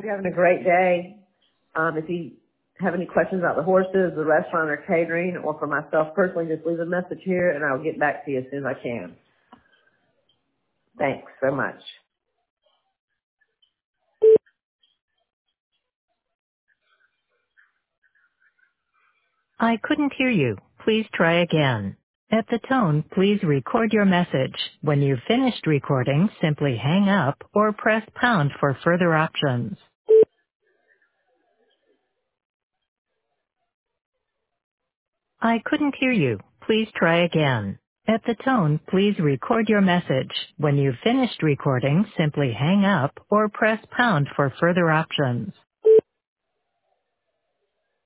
you're having a great day. If you have any questions about the horses, the restaurant, or catering, or for myself personally, just leave a message here, and I'll get back to you as soon as I can. Thanks so much. I couldn't hear you. Please try again. At the tone, please record your message. When you've finished recording, simply hang up or press pound for further options. I couldn't hear you. Please try again. At the tone, please record your message. When you've finished recording, simply hang up or press pound for further options.